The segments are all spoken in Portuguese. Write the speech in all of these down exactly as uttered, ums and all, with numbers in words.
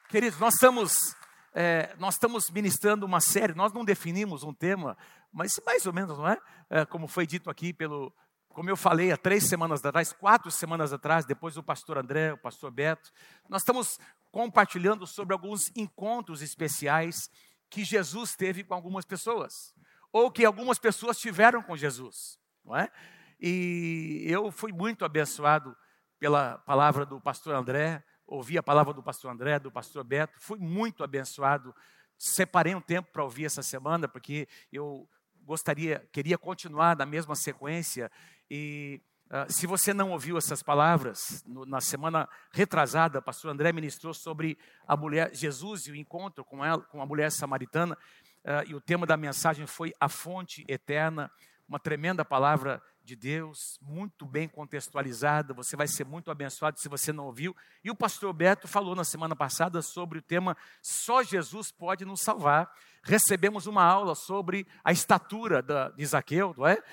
Queridos, nós estamos, é, nós estamos ministrando uma série, nós não definimos um tema, mas mais ou menos, não é? É como foi dito aqui pelo, como eu falei há três semanas atrás, quatro semanas atrás, depois o pastor André, o pastor Beto, nós estamos compartilhando sobre alguns encontros especiais que Jesus teve com algumas pessoas, ou que algumas pessoas tiveram com Jesus, não é? E eu fui muito abençoado pela palavra do pastor André, ouvi a palavra do pastor André, do pastor Beto, fui muito abençoado. Separei um tempo para ouvir essa semana, porque eu gostaria, queria continuar na mesma sequência. E uh, se você não ouviu essas palavras, no, na semana retrasada, o pastor André ministrou sobre a mulher, Jesus e o encontro com ela, com a mulher samaritana. Uh, e o tema da mensagem foi a fonte eterna, uma tremenda palavra de Deus, muito bem contextualizada, você vai ser muito abençoado se você não ouviu. E o pastor Beto falou na semana passada sobre o tema Só Jesus pode nos salvar. Recebemos uma aula sobre a estatura da, de Zaqueu, não é?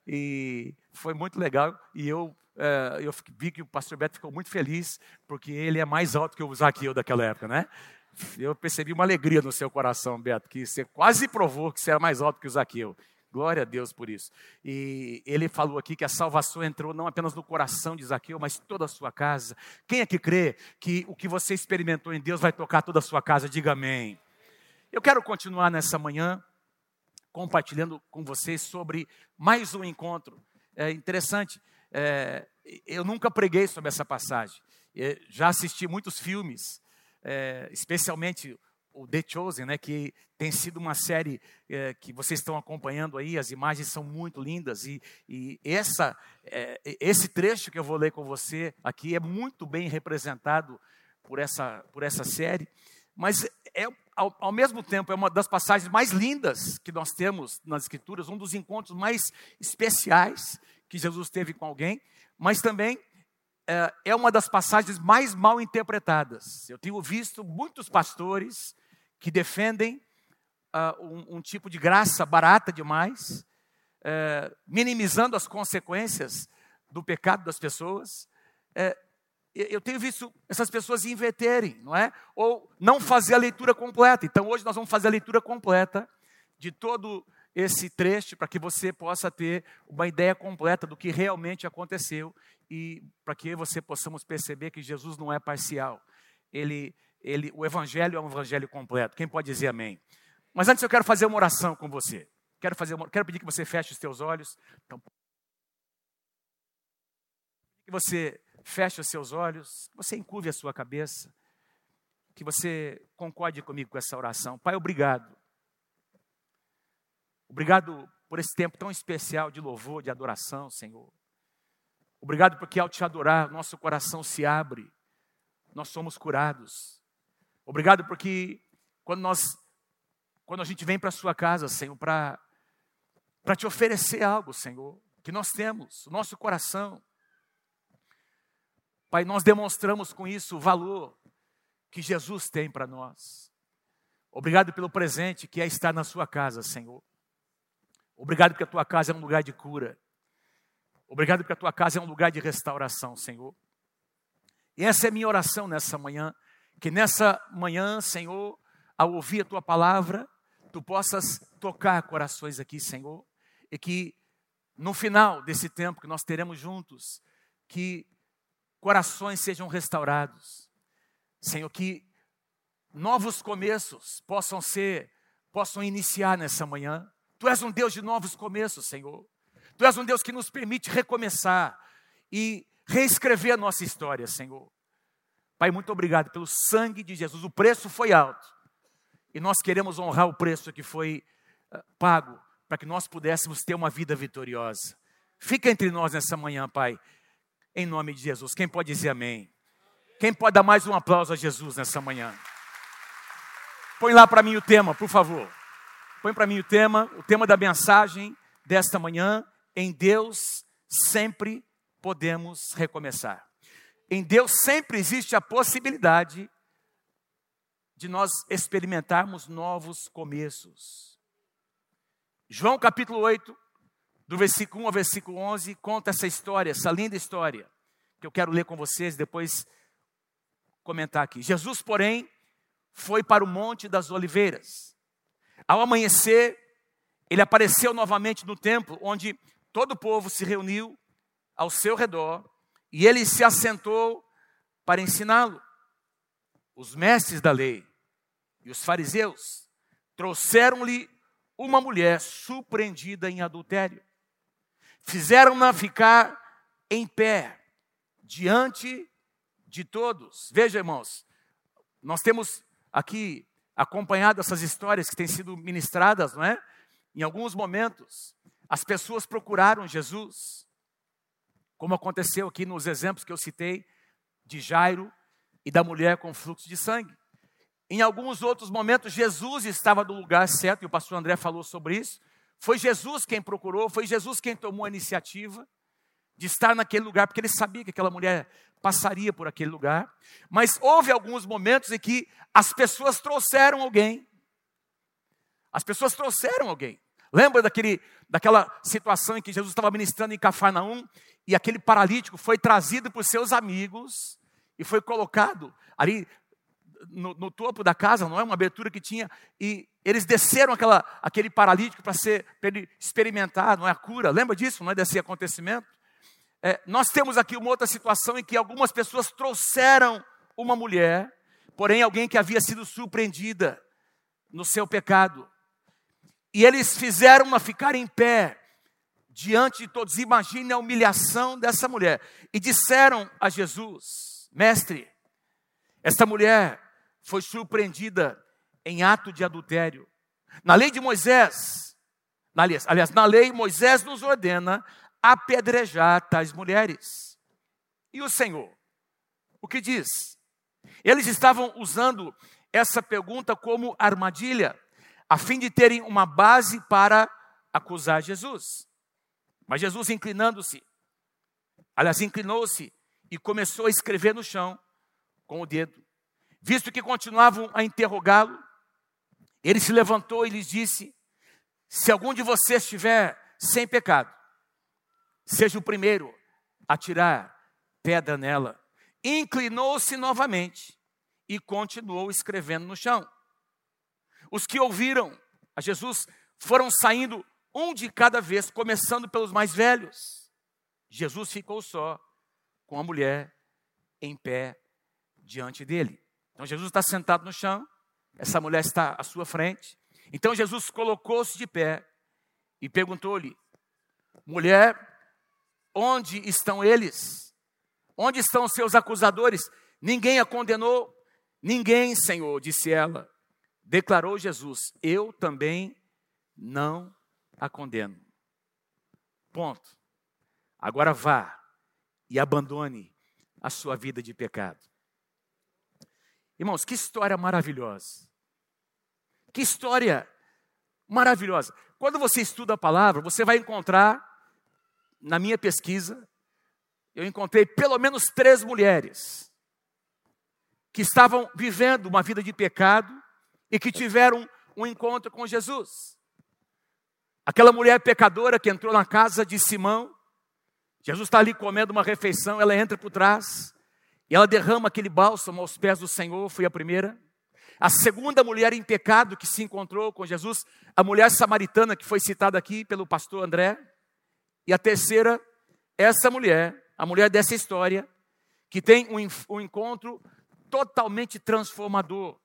E foi muito legal, e eu, é, eu vi que o pastor Beto ficou muito feliz, porque ele é mais alto que o Zaqueu daquela época, né? Eu percebi uma alegria no seu coração, Beto, que você quase provou que você era mais alto que o Zaqueu. Glória a Deus por isso. E ele falou aqui que a salvação entrou não apenas no coração de Zaqueu, mas toda a sua casa. Quem é que crê que o que você experimentou em Deus vai tocar toda a sua casa? Diga amém. Eu quero continuar nessa manhã compartilhando com vocês sobre mais um encontro. É interessante, é, eu nunca preguei sobre essa passagem. Eu já assisti muitos filmes, é, especialmente o The Chosen, né, que tem sido uma série é, que vocês estão acompanhando aí, as imagens são muito lindas, e, e essa, é, esse trecho que eu vou ler com você aqui é muito bem representado por essa, por essa série, mas é, ao, ao mesmo tempo é uma das passagens mais lindas que nós temos nas Escrituras, um dos encontros mais especiais que Jesus teve com alguém, mas também é, é uma das passagens mais mal interpretadas. Eu tenho visto muitos pastores que defendem uh, um, um tipo de graça barata demais, uh, minimizando as consequências do pecado das pessoas. Uh, eu tenho visto essas pessoas inverterem, não é? Ou não fazer a leitura completa. Então hoje nós vamos fazer a leitura completa de todo esse trecho, para que você possa ter uma ideia completa do que realmente aconteceu e para que você possamos perceber que Jesus não é parcial. Ele Ele, o evangelho é um evangelho completo. Quem pode dizer amém? Mas antes eu quero fazer uma oração com você. Quero, fazer uma, quero pedir que você feche os teus olhos. Então, que você feche os seus olhos, que você encurve a sua cabeça, que você concorde comigo com essa oração. Pai, obrigado. Obrigado por esse tempo tão especial de louvor, de adoração, Senhor. Obrigado porque ao te adorar, nosso coração se abre, nós somos curados. Obrigado porque quando, nós, quando a gente vem para a sua casa, Senhor, para para te oferecer algo, Senhor, que nós temos, o nosso coração. Pai, nós demonstramos com isso o valor que Jesus tem para nós. Obrigado pelo presente que é estar na sua casa, Senhor. Obrigado porque a tua casa é um lugar de cura. Obrigado porque a tua casa é um lugar de restauração, Senhor. E essa é a minha oração nessa manhã. Que nessa manhã, Senhor, ao ouvir a Tua palavra, Tu possas tocar corações aqui, Senhor. E que no final desse tempo que nós teremos juntos, que corações sejam restaurados. Senhor, que novos começos possam ser, possam iniciar nessa manhã. Tu és um Deus de novos começos, Senhor. Tu és um Deus que nos permite recomeçar e reescrever a nossa história, Senhor. Pai, muito obrigado pelo sangue de Jesus. O preço foi alto. E nós queremos honrar o preço que foi uh, pago para que nós pudéssemos ter uma vida vitoriosa. Fica entre nós nessa manhã, Pai. Em nome de Jesus. Quem pode dizer amém? Quem pode dar mais um aplauso a Jesus nessa manhã? Põe lá para mim o tema, por favor. Põe para mim o tema, o tema da mensagem desta manhã. Em Deus sempre podemos recomeçar. Em Deus sempre existe a possibilidade de nós experimentarmos novos começos. João capítulo oito, do versículo um ao versículo onze, conta essa história, essa linda história, que eu quero ler com vocês, depois comentar aqui. Jesus, porém, foi para o Monte das Oliveiras. Ao amanhecer, ele apareceu novamente no templo, onde todo o povo se reuniu ao seu redor, e ele se assentou para ensiná-lo. Os mestres da lei e os fariseus trouxeram-lhe uma mulher surpreendida em adultério. Fizeram-na ficar em pé, diante de todos. Veja, irmãos, nós temos aqui acompanhado essas histórias que têm sido ministradas, não é? Em alguns momentos, as pessoas procuraram Jesus, como aconteceu aqui nos exemplos que eu citei, de Jairo e da mulher com fluxo de sangue. Em alguns outros momentos, Jesus estava no lugar certo, e o pastor André falou sobre isso. Foi Jesus quem procurou, foi Jesus quem tomou a iniciativa de estar naquele lugar, porque ele sabia que aquela mulher passaria por aquele lugar. Mas houve alguns momentos em que as pessoas trouxeram alguém. As pessoas trouxeram alguém. Lembra daquele, daquela situação em que Jesus estava ministrando em Cafarnaum, e aquele paralítico foi trazido por seus amigos e foi colocado ali no, no topo da casa, não é? Uma abertura que tinha, e eles desceram aquela, aquele paralítico para ser para ele experimentar, não é, a cura. Lembra disso, não é, desse acontecimento? É, nós temos aqui uma outra situação em que algumas pessoas trouxeram uma mulher, porém alguém que havia sido surpreendida no seu pecado. E eles fizeram-na ficar em pé diante de todos. Imagine a humilhação dessa mulher. E disseram a Jesus: Mestre, esta mulher foi surpreendida em ato de adultério. Na lei de Moisés, aliás, aliás, na lei Moisés nos ordena apedrejar tais mulheres. E o Senhor, o que diz? Eles estavam usando essa pergunta como armadilha, a fim de terem uma base para acusar Jesus. Mas Jesus, inclinando-se, aliás, inclinou-se e começou a escrever no chão com o dedo. Visto que continuavam a interrogá-lo, ele se levantou e lhes disse: se algum de vocês estiver sem pecado, seja o primeiro a tirar pedra nela. Inclinou-se novamente e continuou escrevendo no chão. Os que ouviram a Jesus foram saindo um de cada vez, começando pelos mais velhos. Jesus ficou só com a mulher em pé diante dele. Então Jesus está sentado no chão, essa mulher está à sua frente. Então Jesus colocou-se de pé e perguntou-lhe: mulher, onde estão eles? Onde estão os seus acusadores? Ninguém a condenou? Ninguém, Senhor, disse ela. Declarou Jesus: eu também não a condeno. Ponto. Agora vá e abandone a sua vida de pecado. Irmãos, que história maravilhosa. Que história maravilhosa. Quando você estuda a palavra, você vai encontrar, na minha pesquisa, eu encontrei pelo menos três mulheres que estavam vivendo uma vida de pecado e que tiveram um encontro com Jesus. Aquela mulher pecadora que entrou na casa de Simão, Jesus está ali comendo uma refeição, ela entra por trás e ela derrama aquele bálsamo aos pés do Senhor, foi a primeira. A segunda mulher em pecado que se encontrou com Jesus, a mulher samaritana que foi citada aqui pelo pastor André. E a terceira, essa mulher, a mulher dessa história, que tem um, um encontro totalmente transformador.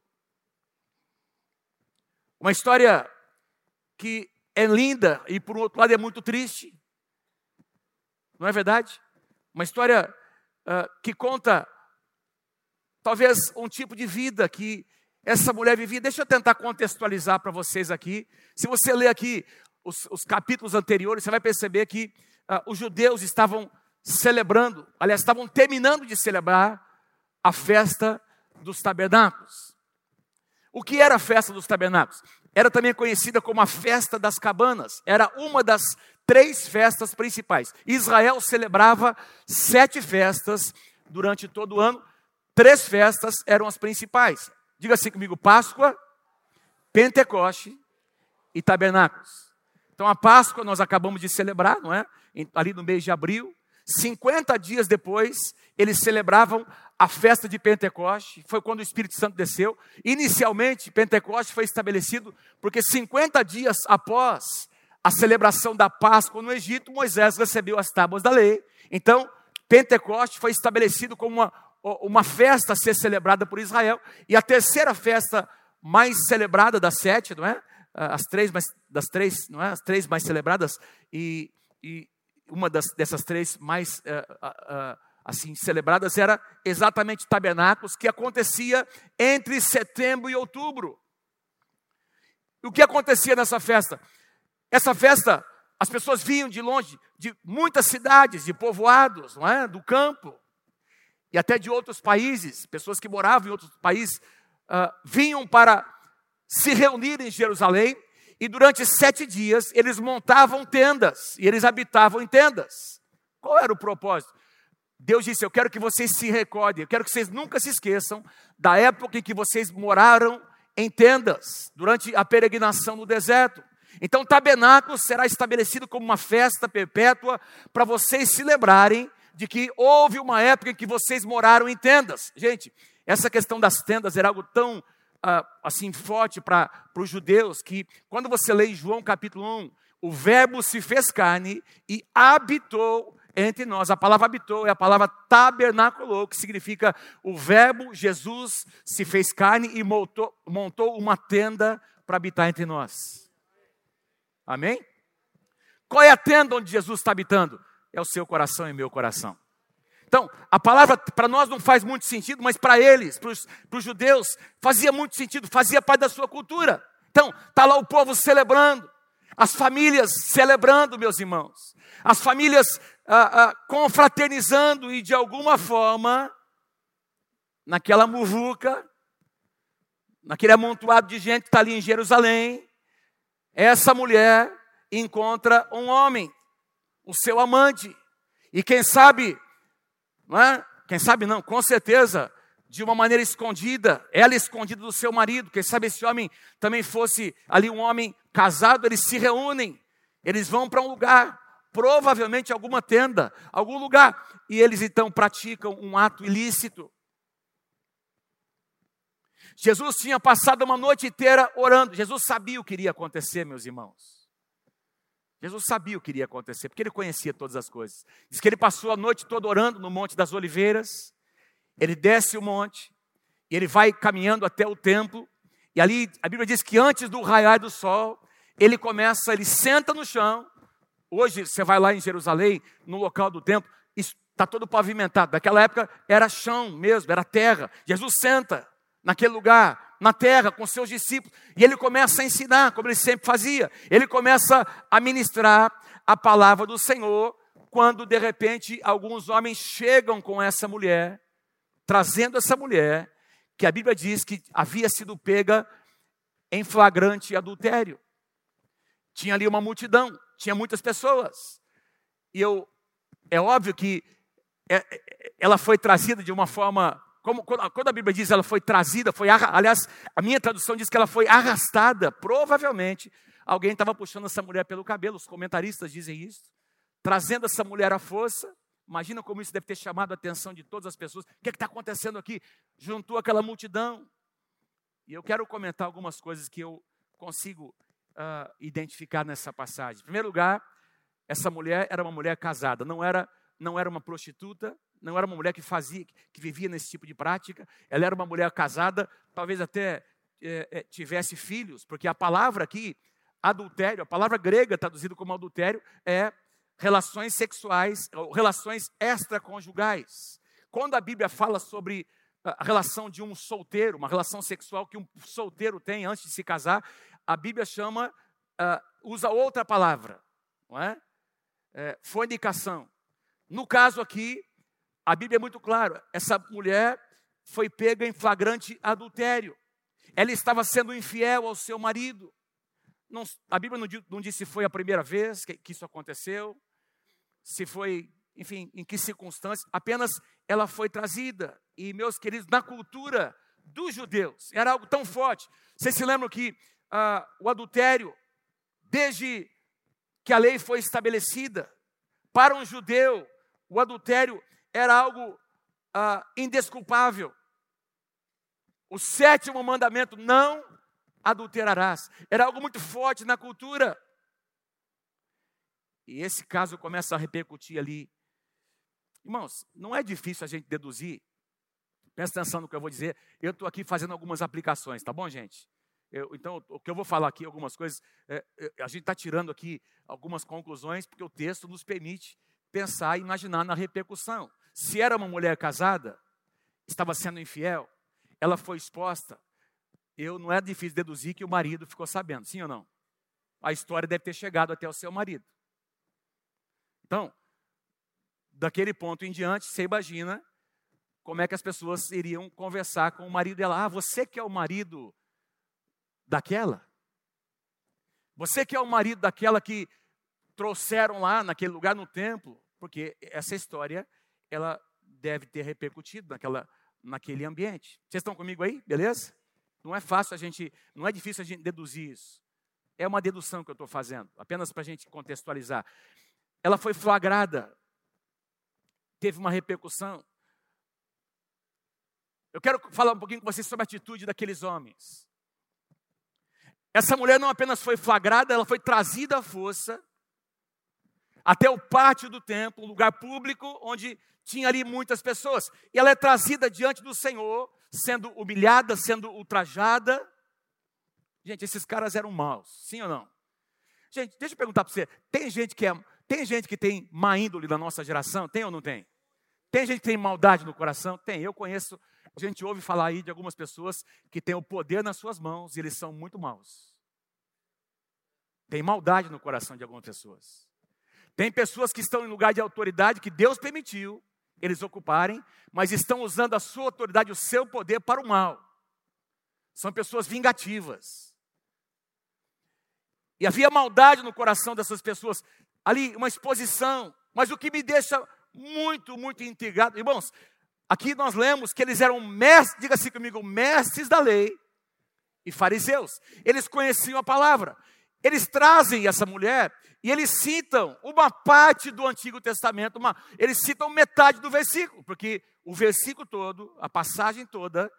Uma história que é linda e, por outro lado, é muito triste. Não é verdade? Uma história uh, que conta, talvez, um tipo de vida que essa mulher vivia. Deixa eu tentar contextualizar para vocês aqui. Se você ler aqui os, os capítulos anteriores, você vai perceber que uh, os judeus estavam celebrando, aliás, estavam terminando de celebrar a festa dos tabernáculos. O que era a festa dos tabernáculos? Era também conhecida como a festa das cabanas. Era uma das três festas principais. Israel celebrava sete festas durante todo o ano. Três festas eram as principais. Diga assim comigo: Páscoa, Pentecoste e Tabernáculos. Então a Páscoa nós acabamos de celebrar, não é? Ali no mês de abril. cinquenta dias depois, eles celebravam a festa de Pentecoste, foi quando o Espírito Santo desceu. Inicialmente, Pentecoste foi estabelecido porque cinquenta dias após a celebração da Páscoa no Egito, Moisés recebeu as tábuas da lei. Então, Pentecoste foi estabelecido como uma, uma festa a ser celebrada por Israel. E a terceira festa mais celebrada das sete, não é? As três mais, das três, não é? As três mais celebradas, e, e uma das, dessas três mais uh, uh, uh, assim, celebradas era exatamente tabernáculos, que acontecia entre setembro e outubro. E o que acontecia nessa festa? Essa festa, as pessoas vinham de longe, de muitas cidades, de povoados, não é? Do campo, e até de outros países, pessoas que moravam em outros países, uh, vinham para se reunir em Jerusalém, e durante sete dias eles montavam tendas, e eles habitavam em tendas. Qual era o propósito? Deus disse: eu quero que vocês se recordem, eu quero que vocês nunca se esqueçam da época em que vocês moraram em tendas, durante a peregrinação no deserto. Então, o tabernáculo será estabelecido como uma festa perpétua para vocês se lembrarem de que houve uma época em que vocês moraram em tendas. Gente, essa questão das tendas era algo tão uh, assim forte para os judeus, que quando você lê em João capítulo um, o verbo se fez carne e habitou entre nós. A palavra habitou é a palavra tabernaculou, que significa o verbo Jesus se fez carne e montou, montou uma tenda para habitar entre nós. Amém? Qual é a tenda onde Jesus está habitando? É o seu coração e meu coração. Então, a palavra para nós não faz muito sentido, mas para eles, para os judeus, fazia muito sentido, fazia parte da sua cultura. Então, está lá o povo celebrando, as famílias celebrando, meus irmãos, as famílias ah, ah, confraternizando, e de alguma forma, naquela muvuca, naquele amontoado de gente que está ali em Jerusalém, essa mulher encontra um homem, o seu amante, e quem sabe, não é? Quem sabe não, com certeza, de uma maneira escondida, ela escondida do seu marido, quem sabe esse homem também fosse ali um homem casado, eles se reúnem, eles vão para um lugar, provavelmente alguma tenda, algum lugar, e eles então praticam um ato ilícito. Jesus tinha passado uma noite inteira orando. Jesus sabia o que iria acontecer, meus irmãos. Jesus sabia o que iria acontecer, porque ele conhecia todas as coisas. Diz que ele passou a noite toda orando no Monte das Oliveiras. Ele desce o monte, e ele vai caminhando até o templo. E ali, a Bíblia diz que antes do raiar do sol, ele começa, ele senta no chão. Hoje, você vai lá em Jerusalém, no local do templo, está todo pavimentado. Naquela época, era chão mesmo, era terra. Jesus senta naquele lugar, na terra, com seus discípulos, e ele começa a ensinar, como ele sempre fazia. Ele começa a ministrar a palavra do Senhor, quando de repente alguns homens chegam com essa mulher, trazendo essa mulher, que a Bíblia diz que havia sido pega em flagrante adultério. Tinha ali uma multidão, tinha muitas pessoas, e eu, é óbvio que ela foi trazida de uma forma... Como, quando a Bíblia diz ela foi trazida, foi, aliás, a minha tradução diz que ela foi arrastada. Provavelmente alguém estava puxando essa mulher pelo cabelo, os comentaristas dizem isso, trazendo essa mulher à força. Imagina como isso deve ter chamado a atenção de todas as pessoas. O que está acontecendo aqui? Juntou aquela multidão. E eu quero comentar algumas coisas que eu consigo uh, identificar nessa passagem. Em primeiro lugar, essa mulher era uma mulher casada, não era, não era uma prostituta, não era uma mulher que fazia, que vivia nesse tipo de prática. Ela era uma mulher casada, talvez até é, é, tivesse filhos, porque a palavra aqui, adultério, a palavra grega traduzida como adultério, é relações sexuais, relações extraconjugais. Quando a Bíblia fala sobre a relação de um solteiro, uma relação sexual que um solteiro tem antes de se casar, a Bíblia chama, uh, usa outra palavra, não é? É, fornicação. No caso aqui, a Bíblia é muito clara, essa mulher foi pega em flagrante adultério. Ela estava sendo infiel ao seu marido. Não, a Bíblia não, não diz se foi a primeira vez que, que isso aconteceu, se foi, enfim, em que circunstâncias, apenas ela foi trazida. E, meus queridos, na cultura dos judeus, era algo tão forte. Vocês se lembram que ah, o adultério, desde que a lei foi estabelecida, para um judeu, o adultério era algo ah, indesculpável. O sétimo mandamento, não adulterarás. Era algo muito forte na cultura. E esse caso começa a repercutir ali. Irmãos, não é difícil a gente deduzir. Presta atenção no que eu vou dizer. Eu estou aqui fazendo algumas aplicações, tá bom, gente? Eu, então, o que eu vou falar aqui, algumas coisas, é, é, a gente está tirando aqui algumas conclusões, porque o texto nos permite pensar e imaginar na repercussão. Se era uma mulher casada, estava sendo infiel, ela foi exposta, eu não é difícil deduzir que o marido ficou sabendo, sim ou não? A história deve ter chegado até o seu marido. Então, daquele ponto em diante, você imagina como é que as pessoas iriam conversar com o marido dela. Ah, você que é o marido daquela? Você que é o marido daquela que trouxeram lá naquele lugar no templo? Porque essa história, ela deve ter repercutido naquela, naquele ambiente. Vocês estão comigo aí? Beleza? Não é fácil a gente, não é difícil a gente deduzir isso. É uma dedução que eu estou fazendo, apenas para a gente contextualizar. Ela foi flagrada, teve uma repercussão. Eu quero falar um pouquinho com vocês sobre a atitude daqueles homens. Essa mulher não apenas foi flagrada, ela foi trazida à força até o pátio do templo, um lugar público onde tinha ali muitas pessoas. E ela é trazida diante do Senhor, sendo humilhada, sendo ultrajada. Gente, esses caras eram maus, sim ou não? Gente, deixa eu perguntar para você, tem gente que é, tem gente que tem má índole na nossa geração? Tem ou não tem? Tem gente que tem maldade no coração? Tem, eu conheço. A gente ouve falar aí de algumas pessoas que têm o poder nas suas mãos e eles são muito maus. Tem maldade no coração de algumas pessoas. Tem pessoas que estão em lugar de autoridade que Deus permitiu eles ocuparem, mas estão usando a sua autoridade, o seu poder para o mal. São pessoas vingativas. E havia maldade no coração dessas pessoas. Ali, uma exposição. Mas o que me deixa muito, muito intrigado, irmãos, aqui nós lemos que eles eram mestres, diga assim comigo, mestres da lei e fariseus. Eles conheciam a palavra. Eles trazem essa mulher e eles citam uma parte do Antigo Testamento, uma, eles citam metade do versículo, porque o versículo todo, a passagem toda,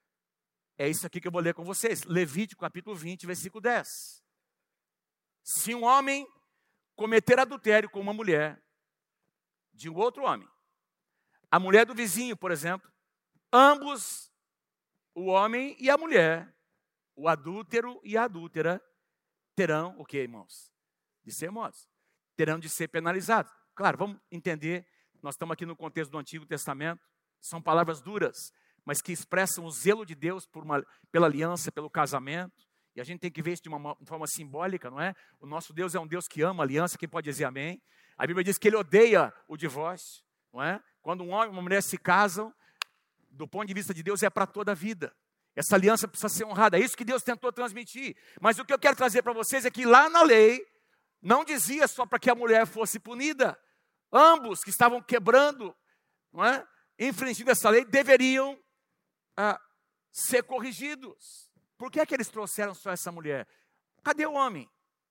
é isso aqui que eu vou ler com vocês. Levítico capítulo vinte, versículo dez. Se um homem cometer adultério com uma mulher de um outro homem, a mulher do vizinho, por exemplo, ambos, o homem e a mulher, o adúltero e a adúltera, terão o que, irmãos? De ser mortos. Terão de ser penalizados. Claro, vamos entender, nós estamos aqui no contexto do Antigo Testamento, são palavras duras, mas que expressam o zelo de Deus por uma, pela aliança, pelo casamento, e a gente tem que ver isso de uma forma simbólica, não é? O nosso Deus é um Deus que ama a aliança, quem pode dizer amém? A Bíblia diz que Ele odeia o divórcio, não é? Quando um homem e uma mulher se casam, do ponto de vista de Deus é para toda a vida. Essa aliança precisa ser honrada, é isso que Deus tentou transmitir. Mas o que eu quero trazer para vocês é que lá na lei, não dizia só para que a mulher fosse punida. Ambos que estavam quebrando, não é? Infringindo essa lei, deveriam ah, ser corrigidos. Por que é que eles trouxeram só essa mulher? Cadê o homem?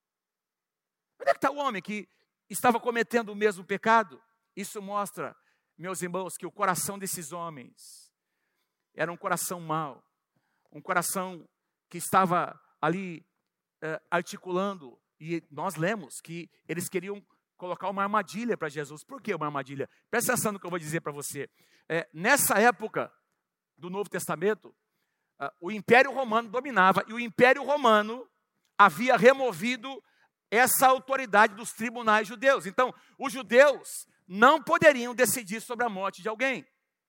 Onde é que está o homem que estava cometendo o mesmo pecado? Isso mostra, meus irmãos, que o coração desses homens era um coração mau. Um coração que estava ali eh, articulando. E nós lemos que eles queriam colocar uma armadilha para Jesus. Por que uma armadilha? Presta atenção no que eu vou dizer para você. É, nessa época do Novo Testamento, uh, o Império Romano dominava. E o Império Romano havia removido essa autoridade dos tribunais judeus. Então, os judeus não poderiam decidir sobre a morte de alguém.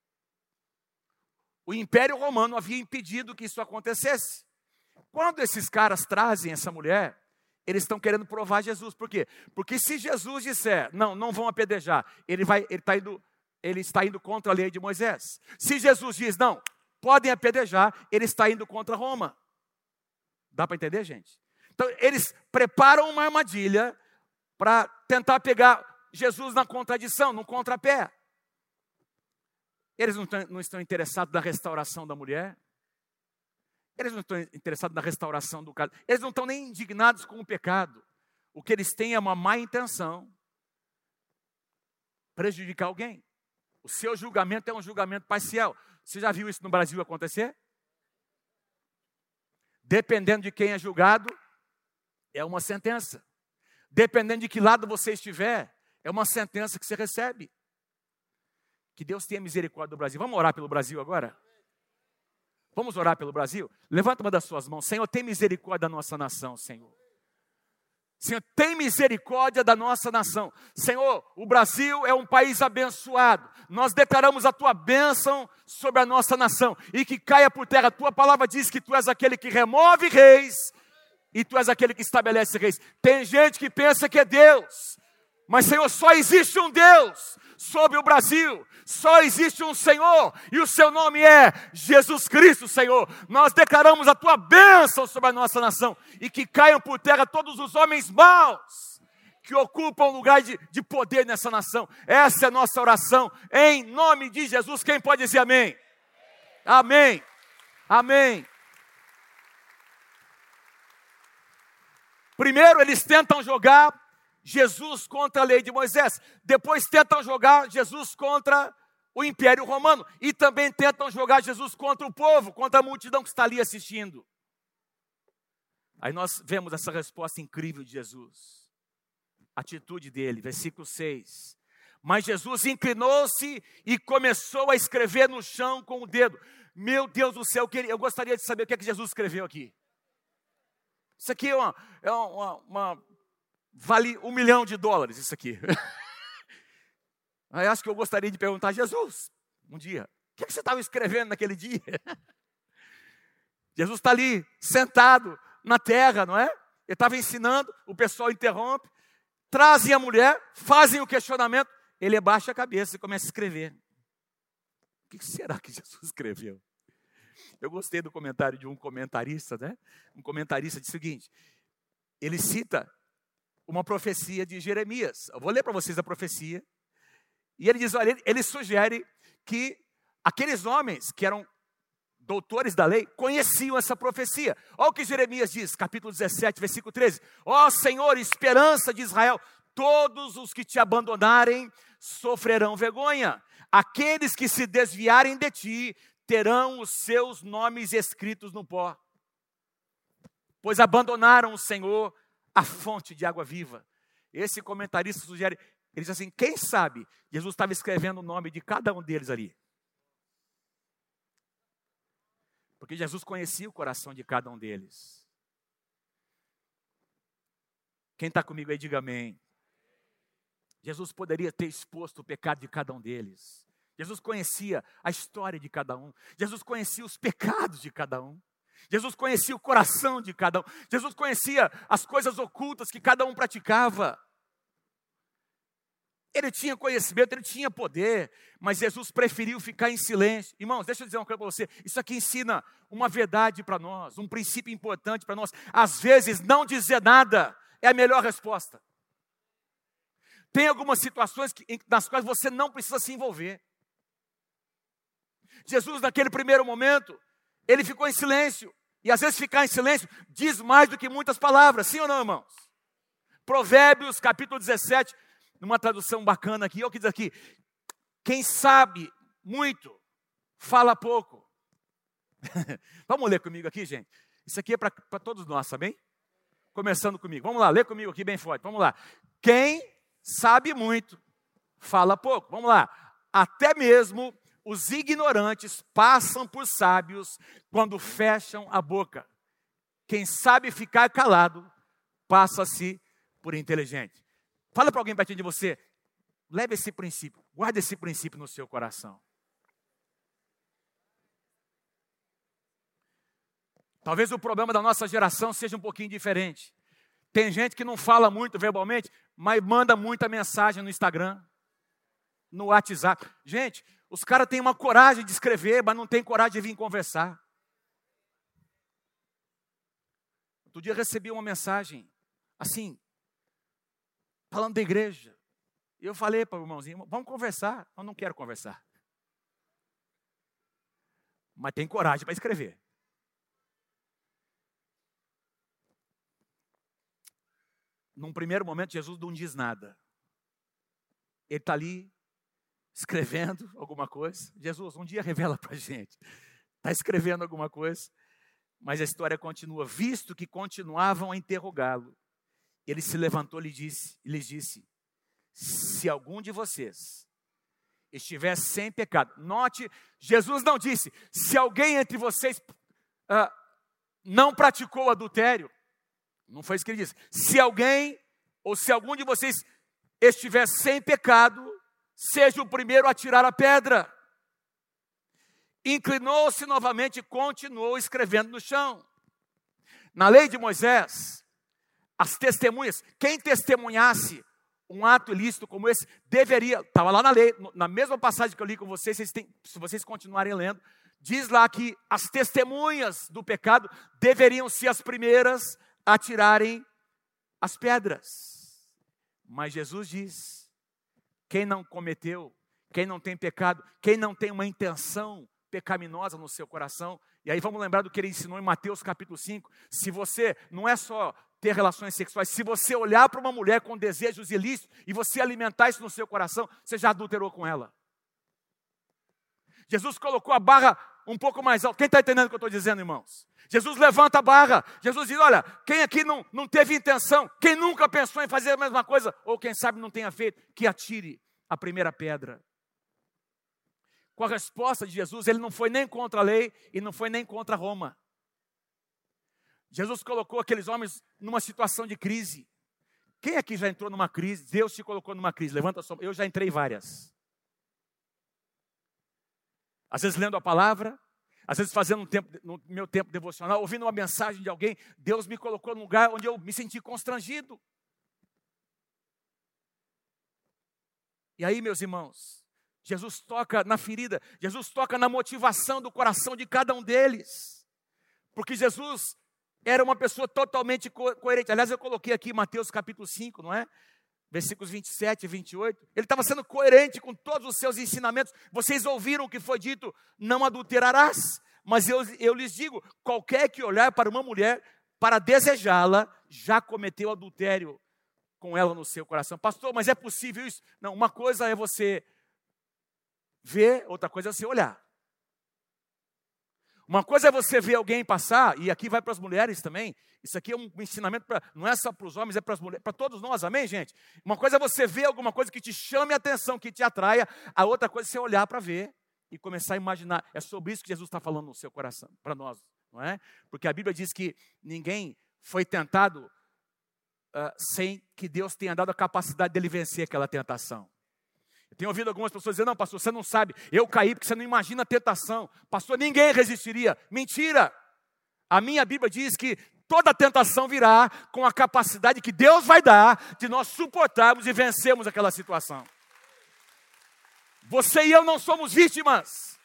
O Império Romano havia impedido que isso acontecesse. Quando esses caras trazem essa mulher, eles estão querendo provar Jesus. Por quê? Porque se Jesus disser, não, não vão apedrejar, ele, vai, ele, tá indo, ele está indo contra a lei de Moisés. Se Jesus diz, não, podem apedrejar, ele está indo contra Roma. Dá para entender, gente? Então, eles preparam uma armadilha para tentar pegar Jesus na contradição, no contrapé. Eles não estão, não estão interessados na restauração da mulher. Eles não estão interessados na restauração do caso. Eles não estão nem indignados com o pecado. O que eles têm é uma má intenção. Prejudicar alguém. O seu julgamento é um julgamento parcial. Você já viu isso no Brasil acontecer? Dependendo de quem é julgado, é uma sentença. Dependendo de que lado você estiver, é uma sentença que você recebe. Que Deus tenha misericórdia do Brasil. Vamos orar pelo Brasil agora? Vamos orar pelo Brasil? Levanta uma das suas mãos. Senhor, tem misericórdia da nossa nação, Senhor. Senhor, tem misericórdia da nossa nação. Senhor, o Brasil é um país abençoado. Nós declaramos a tua bênção sobre a nossa nação. E que caia por terra. A tua palavra diz que tu és aquele que remove reis. E tu és aquele que estabelece reis. Tem gente que pensa que é Deus. Mas, Senhor, só existe um Deus sobre o Brasil. Só existe um Senhor. E o seu nome é Jesus Cristo, Senhor. Nós declaramos a tua bênção sobre a nossa nação. E que caiam por terra todos os homens maus que ocupam lugar de, de poder nessa nação. Essa é a nossa oração. Em nome de Jesus. Quem pode dizer amém? Amém. Amém. Primeiro eles tentam jogar Jesus contra a lei de Moisés. Depois tentam jogar Jesus contra o Império Romano. E também tentam jogar Jesus contra o povo, contra a multidão que está ali assistindo. Aí nós vemos essa resposta incrível de Jesus. A atitude dele, versículo seis. Mas Jesus inclinou-se e começou a escrever no chão com o dedo. Meu Deus do céu, eu gostaria de saber o que é que Jesus escreveu aqui. Isso aqui é uma, é uma, uma vale um milhão de dólares, isso aqui. Aí acho que eu gostaria de perguntar a Jesus, um dia, o que, é que você estava escrevendo naquele dia? Jesus está ali, sentado na terra, não é? Ele estava ensinando, o pessoal interrompe, trazem a mulher, fazem o questionamento, ele abaixa a cabeça e começa a escrever. O que será que Jesus escreveu? Eu gostei do comentário de um comentarista, né? Um comentarista disse o seguinte, ele cita uma profecia de Jeremias. Eu vou ler para vocês a profecia. E ele diz, olha, ele, ele sugere que aqueles homens que eram doutores da lei conheciam essa profecia. Olha o que Jeremias diz, capítulo dezessete, versículo treze. Ó Senhor, esperança de Israel, todos os que te abandonarem sofrerão vergonha. Aqueles que se desviarem de ti terão os seus nomes escritos no pó. Pois abandonaram o Senhor, a fonte de água viva. Esse comentarista sugere, ele diz assim, quem sabe Jesus estava escrevendo o nome de cada um deles ali. Porque Jesus conhecia o coração de cada um deles. Quem está comigo aí, diga amém. Jesus poderia ter exposto o pecado de cada um deles. Jesus conhecia a história de cada um. Jesus conhecia os pecados de cada um. Jesus conhecia o coração de cada um. Jesus conhecia as coisas ocultas que cada um praticava. Ele tinha conhecimento, ele tinha poder, mas Jesus preferiu ficar em silêncio. Irmãos, deixa eu dizer uma coisa para você. Isso aqui ensina uma verdade para nós, um princípio importante para nós. Às vezes, não dizer nada é a melhor resposta. Tem algumas situações que, nas quais você não precisa se envolver. Jesus, naquele primeiro momento, ele ficou em silêncio. E às vezes ficar em silêncio diz mais do que muitas palavras. Sim ou não, irmãos? Provérbios, capítulo dezessete, numa tradução bacana aqui. Olha o que diz aqui. Quem sabe muito, fala pouco. Vamos ler comigo aqui, gente? Isso aqui é para todos nós, tá bem? Começando comigo. Vamos lá, lê comigo aqui bem forte. Vamos lá. Quem sabe muito, fala pouco. Vamos lá. Até mesmo os ignorantes passam por sábios quando fecham a boca. Quem sabe ficar calado, passa-se por inteligente. Fala para alguém pertinho de você, leve esse princípio, guarde esse princípio no seu coração. Talvez o problema da nossa geração seja um pouquinho diferente. Tem gente que não fala muito verbalmente, mas manda muita mensagem no Instagram, no WhatsApp. Gente, os caras têm uma coragem de escrever, mas não têm coragem de vir conversar. Outro dia eu recebi uma mensagem, assim, falando da igreja. E eu falei para o irmãozinho, vamos conversar. Eu não quero conversar. Mas tem coragem para escrever. Num primeiro momento, Jesus não diz nada. Ele está ali, escrevendo alguma coisa. Jesus, um dia revela para a gente. Está escrevendo alguma coisa. Mas a história continua. Visto que continuavam a interrogá-lo, ele se levantou e lhes disse, e lhes disse: se algum de vocês estiver sem pecado. Note, Jesus não disse, se alguém entre vocês uh, não praticou adultério. Não foi isso que ele disse. Se alguém, ou se algum de vocês estiver sem pecado, seja o primeiro a tirar a pedra. Inclinou-se novamente e continuou escrevendo no chão. Na lei de Moisés, as testemunhas, quem testemunhasse um ato ilícito como esse, deveria, estava lá na lei, na mesma passagem que eu li com vocês, vocês têm, se vocês continuarem lendo, diz lá que as testemunhas do pecado deveriam ser as primeiras a tirarem as pedras. Mas Jesus diz, quem não cometeu, quem não tem pecado, quem não tem uma intenção pecaminosa no seu coração, e aí vamos lembrar do que ele ensinou em Mateus capítulo cinco, se você, não é só ter relações sexuais, se você olhar para uma mulher com desejos ilícitos, e você alimentar isso no seu coração, você já adulterou com ela. Jesus colocou a barra um pouco mais alta. Quem está entendendo o que eu estou dizendo, irmãos? Jesus levanta a barra. Jesus diz, olha, quem aqui não, não teve intenção, quem nunca pensou em fazer a mesma coisa, ou quem sabe não tenha feito, que atire a primeira pedra. Com a resposta de Jesus, ele não foi nem contra a lei e não foi nem contra Roma. Jesus colocou aqueles homens numa situação de crise. Quem aqui já entrou numa crise? Deus te colocou numa crise. Levanta a sua mão. Eu já entrei várias. Às vezes lendo a palavra, às vezes fazendo um tempo, no meu tempo devocional, ouvindo uma mensagem de alguém, Deus me colocou num lugar onde eu me senti constrangido. E aí, meus irmãos, Jesus toca na ferida, Jesus toca na motivação do coração de cada um deles. Porque Jesus era uma pessoa totalmente co- coerente. Aliás, eu coloquei aqui Mateus capítulo cinco, não é? Versículos vinte e sete e vinte e oito. Ele estava sendo coerente com todos os seus ensinamentos. Vocês ouviram o que foi dito, não adulterarás. Mas eu, eu lhes digo, qualquer que olhar para uma mulher para desejá-la, já cometeu adultério com ela no seu coração. Pastor, mas é possível isso? Não, uma coisa é você ver, outra coisa é você olhar. Uma coisa é você ver alguém passar, e aqui vai para as mulheres também, isso aqui é um ensinamento, pra, não é só para os homens, é para as mulheres, para todos nós, amém, gente? Uma coisa é você ver alguma coisa que te chame a atenção, que te atraia, a outra coisa é você olhar para ver e começar a imaginar. É sobre isso que Jesus está falando no seu coração, para nós, não é? Porque a Bíblia diz que ninguém foi tentado uh, sem que Deus tenha dado a capacidade dele vencer aquela tentação. Eu tenho ouvido algumas pessoas dizer, não, pastor, você não sabe, eu caí porque você não imagina a tentação. Pastor, ninguém resistiria. Mentira! A minha Bíblia diz que toda tentação virá com a capacidade que Deus vai dar de nós suportarmos e vencermos aquela situação. Você e eu não somos vítimas.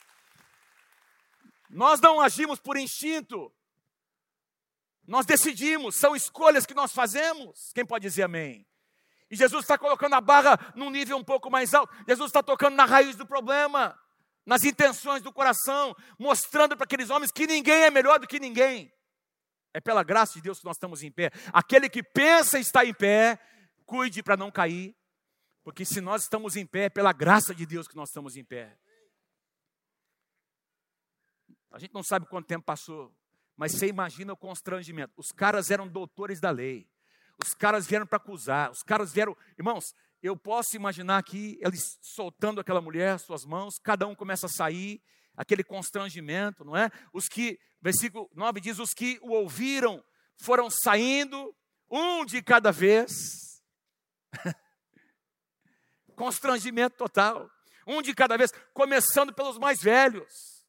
Nós não agimos por instinto. Nós decidimos, são escolhas que nós fazemos. Quem pode dizer amém? E Jesus está colocando a barra num nível um pouco mais alto. Jesus está tocando na raiz do problema, nas intenções do coração, mostrando para aqueles homens que ninguém é melhor do que ninguém. É pela graça de Deus que nós estamos em pé. Aquele que pensa estar em pé, cuide para não cair. Porque se nós estamos em pé, é pela graça de Deus que nós estamos em pé. A gente não sabe quanto tempo passou, mas você imagina o constrangimento. Os caras eram doutores da lei. Os caras vieram para acusar, os caras vieram... Irmãos, eu posso imaginar aqui, eles soltando aquela mulher, suas mãos, cada um começa a sair, aquele constrangimento, não é? Os que, versículo nove diz, os que o ouviram foram saindo, um de cada vez. Constrangimento total. Um de cada vez, começando pelos mais velhos.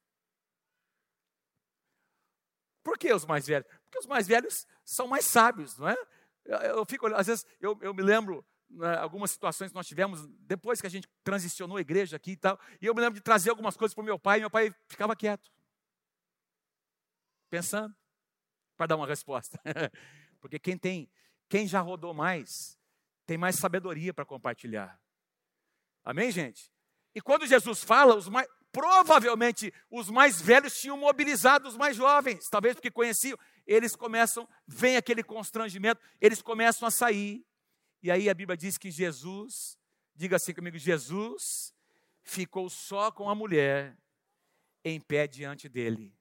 Por que os mais velhos? Porque os mais velhos são mais sábios, não é? Eu, eu fico, às vezes, eu, eu me lembro, né, algumas situações que nós tivemos, depois que a gente transicionou a igreja aqui e tal, e eu me lembro de trazer algumas coisas para o meu pai, e meu pai ficava quieto, pensando, para dar uma resposta. Porque quem tem, quem já rodou mais, tem mais sabedoria para compartilhar. Amém, gente? E quando Jesus fala, os mais, provavelmente os mais velhos tinham mobilizado os mais jovens, talvez porque conheciam. Eles começam, vem aquele constrangimento, eles começam a sair. E aí a Bíblia diz que Jesus, diga assim comigo, Jesus ficou só com a mulher em pé diante dele.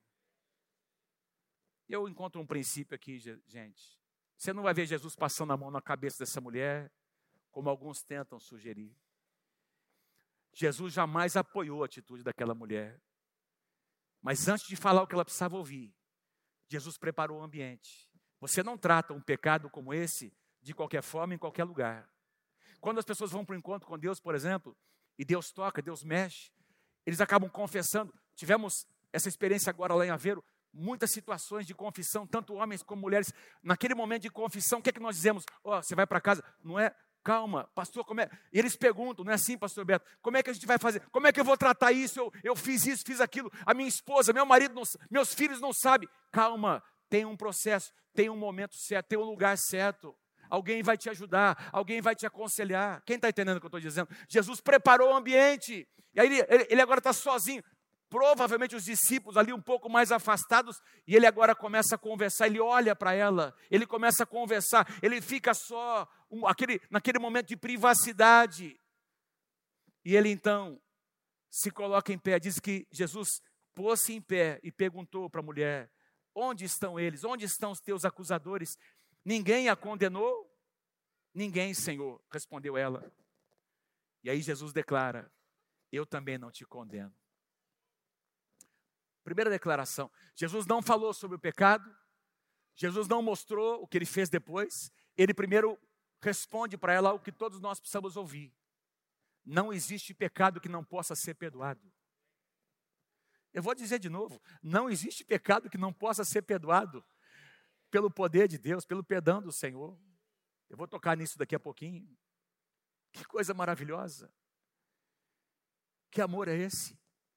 Eu encontro um princípio aqui, gente. Você não vai ver Jesus passando a mão na cabeça dessa mulher, como alguns tentam sugerir. Jesus jamais apoiou a atitude daquela mulher. Mas antes de falar o que ela precisava ouvir, Jesus preparou o ambiente. Você não trata um pecado como esse de qualquer forma, em qualquer lugar. Quando as pessoas vão para o encontro com Deus, por exemplo, e Deus toca, Deus mexe, eles acabam confessando. Tivemos essa experiência agora lá em Aveiro, muitas situações de confissão, tanto homens como mulheres. Naquele momento de confissão, o que é que nós dizemos? Ó, oh, você vai para casa, não é? Calma, pastor, como é? E eles perguntam, não é assim, pastor Beto? Como é que a gente vai fazer? Como é que eu vou tratar isso? Eu, eu fiz isso, fiz aquilo. A minha esposa, meu marido, não, meus filhos não sabem. Calma, tem um processo, tem um momento certo, tem um lugar certo. Alguém vai te ajudar, alguém vai te aconselhar. Quem está entendendo o que eu estou dizendo? Jesus preparou o ambiente. E aí ele, ele, ele agora está sozinho. Provavelmente os discípulos ali um pouco mais afastados, e ele agora começa a conversar, ele olha para ela, ele começa a conversar, ele fica só, um, aquele, naquele momento de privacidade. E ele então se coloca em pé, diz que Jesus pôs-se em pé e perguntou para a mulher, onde estão eles? Onde estão os teus acusadores? Ninguém a condenou? Ninguém, Senhor, respondeu ela. E aí Jesus declara, eu também não te condeno. Primeira declaração, Jesus não falou sobre o pecado, Jesus não mostrou o que ele fez depois, ele primeiro responde para ela o que todos nós precisamos ouvir. Não existe pecado que não possa ser perdoado. Eu vou dizer de novo, não existe pecado que não possa ser perdoado pelo poder de Deus, pelo perdão do Senhor. Eu vou tocar nisso daqui a pouquinho. Que coisa maravilhosa. Que amor é esse?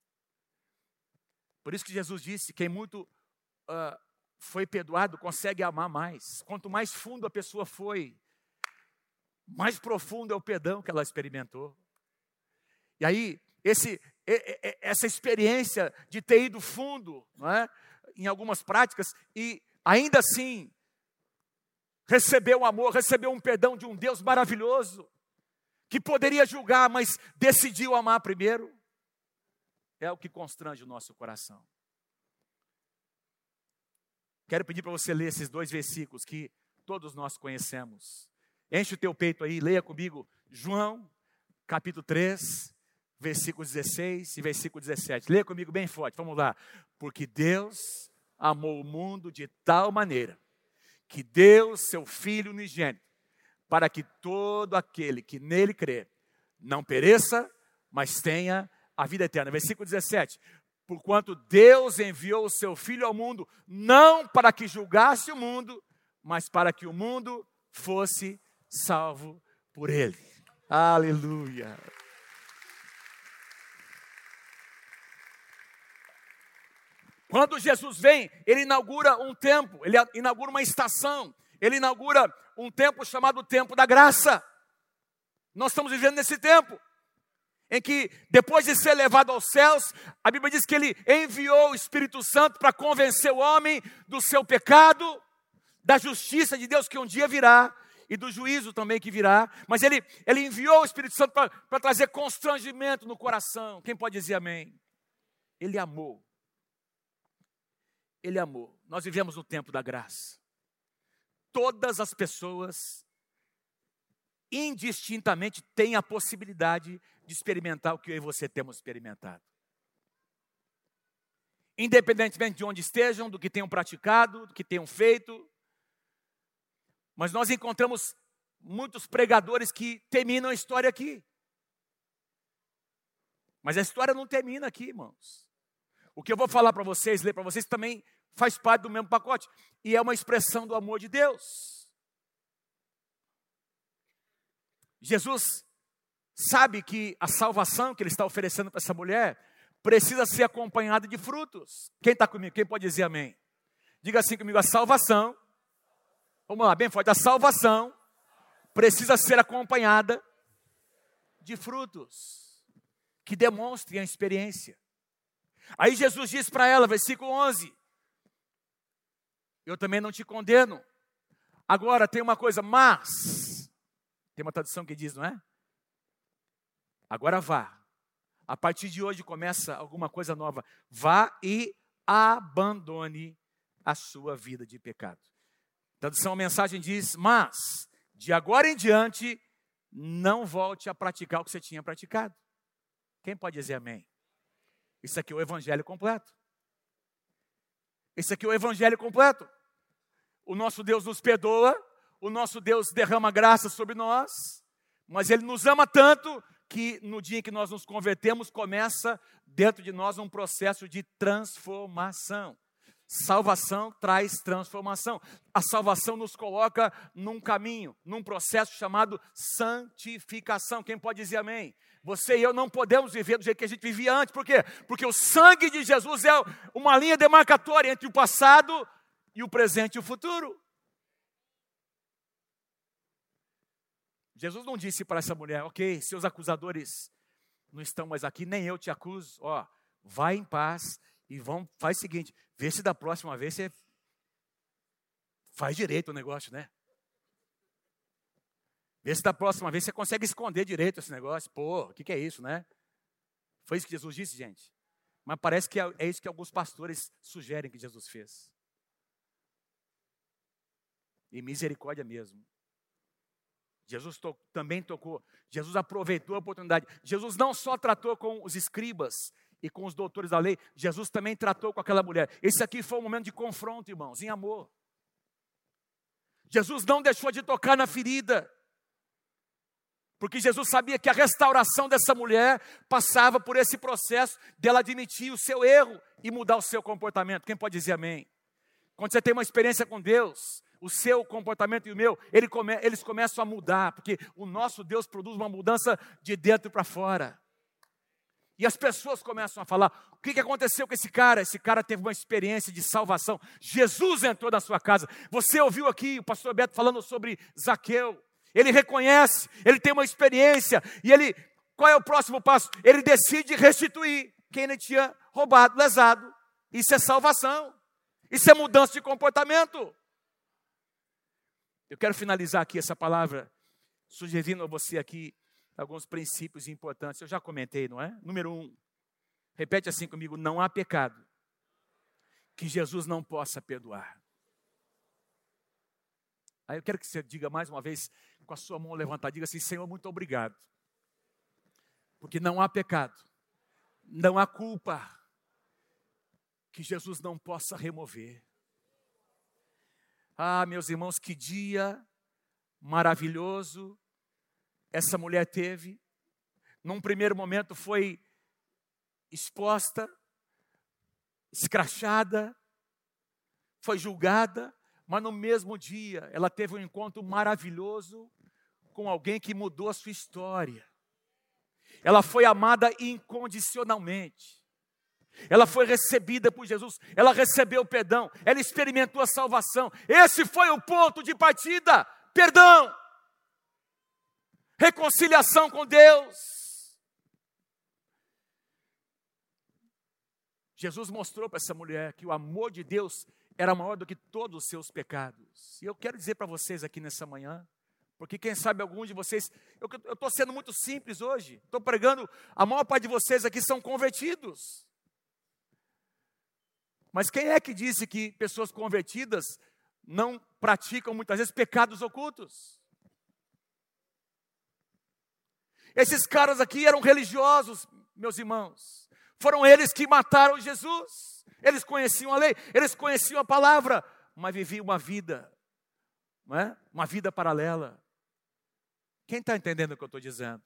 Por isso que Jesus disse, quem muito uh, foi perdoado, consegue amar mais. Quanto mais fundo a pessoa foi, mais profundo é o perdão que ela experimentou. E aí, esse, essa experiência de ter ido fundo, não é? Em algumas práticas, e ainda assim, recebeu um amor, recebeu um perdão de um Deus maravilhoso, que poderia julgar, mas decidiu amar primeiro. É o que constrange o nosso coração. Quero pedir para você ler esses dois versículos que todos nós conhecemos. Enche o teu peito aí, leia comigo João, capítulo três, versículo dezesseis e versículo dezessete. Leia comigo bem forte, vamos lá. Porque Deus amou o mundo de tal maneira, que deu seu Filho unigênito, para que todo aquele que nele crê, não pereça, mas tenha a vida eterna. Versículo dezessete. Porquanto Deus enviou o seu Filho ao mundo, não para que julgasse o mundo, mas para que o mundo fosse salvo por ele. Aleluia. Quando Jesus vem, ele inaugura um tempo, ele inaugura uma estação, ele inaugura um tempo chamado tempo da graça. Nós estamos vivendo nesse tempo, em que depois de ser levado aos céus, a Bíblia diz que ele enviou o Espírito Santo para convencer o homem do seu pecado, da justiça de Deus que um dia virá, e do juízo também que virá, mas ele, ele enviou o Espírito Santo para, para trazer constrangimento no coração. Quem pode dizer amém? Ele amou. Ele amou. Nós vivemos no tempo da graça. Todas as pessoas, indistintamente, têm a possibilidade de experimentar o que eu e você temos experimentado. Independentemente de onde estejam, do que tenham praticado, do que tenham feito. Mas nós encontramos muitos pregadores que terminam a história aqui. Mas a história não termina aqui, irmãos. O que eu vou falar para vocês, ler para vocês, também faz parte do mesmo pacote. E é uma expressão do amor de Deus. Jesus sabe que a salvação que ele está oferecendo para essa mulher precisa ser acompanhada de frutos. Quem está comigo? Quem pode dizer amém? Diga assim comigo, a salvação, vamos lá, bem forte, a salvação precisa ser acompanhada de frutos que demonstrem a experiência. Aí Jesus diz para ela, versículo onze, eu também não te condeno. Agora tem uma coisa, mas, tem uma tradução que diz, não é? Agora vá, A partir de hoje começa alguma coisa nova. Vá e abandone a sua vida de pecado. A tradução, a mensagem diz, mas, de agora em diante, não volte a praticar o que você tinha praticado. Quem pode dizer amém? Isso aqui é o evangelho completo. Isso aqui é o evangelho completo. O nosso Deus nos perdoa, o nosso Deus derrama graça sobre nós, mas Ele nos ama tanto que no dia em que nós nos convertemos, começa dentro de nós um processo de transformação. Salvação traz transformação. A salvação nos coloca num caminho, num processo chamado santificação. Quem pode dizer amém? Você e eu não podemos viver do jeito que a gente vivia antes. Por quê? Porque o sangue de Jesus é uma linha demarcatória entre o passado e o presente e o futuro. Jesus não disse para essa mulher, ok, seus acusadores não estão mais aqui, nem eu te acuso. Ó, vai em paz e vão, faz o seguinte, vê se da próxima vez você faz direito o negócio, né? Vê se da próxima vez você consegue esconder direito esse negócio. Pô, o que, que é isso, né? Foi isso que Jesus disse, gente. Mas parece que é, é isso que alguns pastores sugerem que Jesus fez. E misericórdia mesmo. Jesus to, também tocou, Jesus aproveitou a oportunidade. Jesus não só tratou com os escribas e com os doutores da lei, Jesus também tratou com aquela mulher. Esse aqui foi um momento de confronto, irmãos, em amor. Jesus não deixou de tocar na ferida, porque Jesus sabia que a restauração dessa mulher passava por esse processo dela admitir o seu erro e mudar o seu comportamento. Quem pode dizer amém? Quando você tem uma experiência com Deus, o seu comportamento e o meu, ele come, eles começam a mudar, porque o nosso Deus produz uma mudança de dentro para fora. E as pessoas começam a falar, o que aconteceu com esse cara? Esse cara teve uma experiência de salvação. Jesus entrou na sua casa. Você ouviu aqui o pastor Beto falando sobre Zaqueu. Ele reconhece, ele tem uma experiência, e ele, qual é o próximo passo? Ele decide restituir quem ele tinha roubado, lesado. Isso é salvação. Isso é mudança de comportamento. Eu quero finalizar aqui essa palavra, sugerindo a você aqui alguns princípios importantes. Eu já comentei, não é? Número um, repete assim comigo, não há pecado que Jesus não possa perdoar. Aí eu quero que você diga mais uma vez, com a sua mão levantada, diga assim, Senhor, muito obrigado. Porque não há pecado, não há culpa que Jesus não possa remover. Ah, meus irmãos, que dia maravilhoso essa mulher teve. Num primeiro momento foi exposta, escrachada, foi julgada, mas no mesmo dia ela teve um encontro maravilhoso com alguém que mudou a sua história. Ela foi amada incondicionalmente. Ela foi recebida por Jesus, ela recebeu perdão, ela experimentou a salvação. Esse foi o ponto de partida, perdão, reconciliação com Deus. Jesus mostrou para essa mulher que o amor de Deus era maior do que todos os seus pecados. E eu quero dizer para vocês aqui nessa manhã, porque quem sabe alguns de vocês, eu estou sendo muito simples hoje, estou pregando, a maior parte de vocês aqui são convertidos. Mas quem é que disse que pessoas convertidas não praticam muitas vezes pecados ocultos? Esses caras aqui eram religiosos, meus irmãos. Foram eles que mataram Jesus. Eles conheciam a lei, eles conheciam a palavra, mas viviam uma vida, não é? Uma vida paralela. Quem está entendendo o que eu estou dizendo?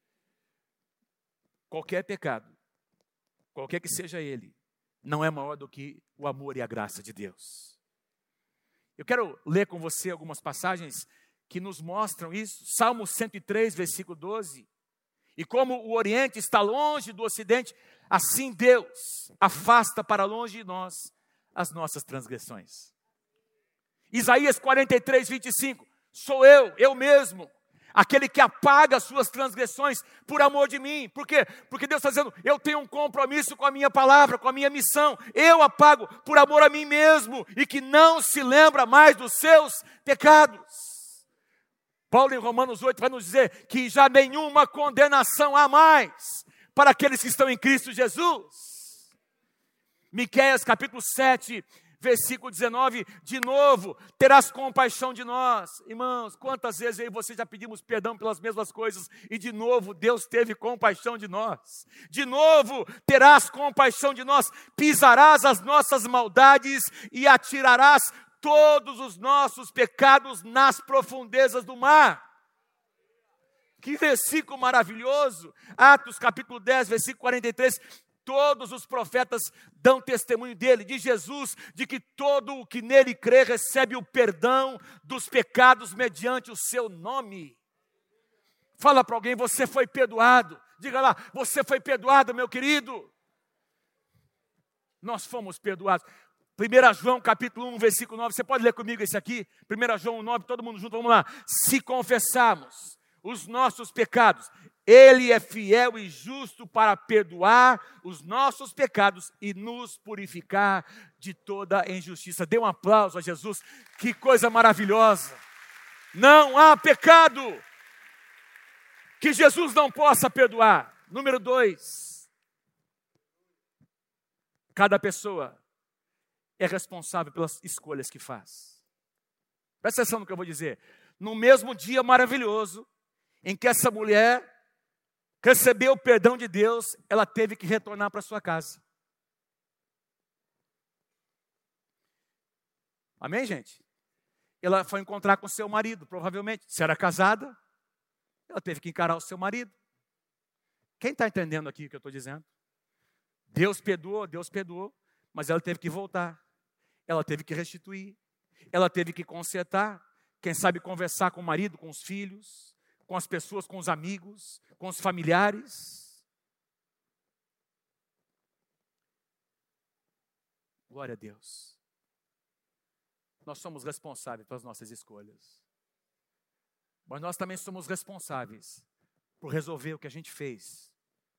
Qualquer pecado, qualquer que seja ele, não é maior do que o amor e a graça de Deus. Eu quero ler com você algumas passagens que nos mostram isso. Salmo cento e três, versículo doze. E como o Oriente está longe do Ocidente, assim Deus afasta para longe de nós as nossas transgressões. Isaías quarenta e três, vinte e cinco. Sou eu, eu mesmo, aquele que apaga as suas transgressões por amor de mim. Por quê? Porque Deus está dizendo, eu tenho um compromisso com a minha palavra, com a minha missão. Eu apago por amor a mim mesmo e que não se lembra mais dos seus pecados. Paulo em Romanos oito vai nos dizer que já nenhuma condenação há mais para aqueles que estão em Cristo Jesus. Miqueias capítulo sete, versículo dezenove, de novo, terás compaixão de nós. Irmãos, quantas vezes eu e você já pedimos perdão pelas mesmas coisas, e de novo Deus teve compaixão de nós. De novo, terás compaixão de nós, pisarás as nossas maldades e atirarás todos os nossos pecados nas profundezas do mar. Que versículo maravilhoso! Atos capítulo dez, versículo quarenta e três, todos os profetas dão testemunho dele, de Jesus, de que todo o que nele crê recebe o perdão dos pecados mediante o seu nome. Fala para alguém, você foi perdoado. Diga lá, você foi perdoado, meu querido. Nós fomos perdoados. primeiro João capítulo um, versículo nove, você pode ler comigo esse aqui? primeiro João um, nove, todo mundo junto, vamos lá. Se confessarmos os nossos pecados, Ele é fiel e justo para perdoar os nossos pecados e nos purificar de toda injustiça. Dê um aplauso a Jesus, que coisa maravilhosa. Não há pecado que Jesus não possa perdoar. Número dois, cada pessoa é responsável pelas escolhas que faz. Presta atenção no que eu vou dizer. No mesmo dia maravilhoso em que essa mulher recebeu o perdão de Deus, ela teve que retornar para sua casa. Amém, gente? Ela foi encontrar com seu marido, provavelmente. Se era casada, ela teve que encarar o seu marido. Quem está entendendo aqui o que eu estou dizendo? Deus perdoou, Deus perdoou, mas ela teve que voltar. Ela teve que restituir. Ela teve que consertar. Quem sabe conversar com o marido, com os filhos, com as pessoas, com os amigos, com os familiares. Glória a Deus. Nós somos responsáveis pelas nossas escolhas. Mas nós também somos responsáveis por resolver o que a gente fez.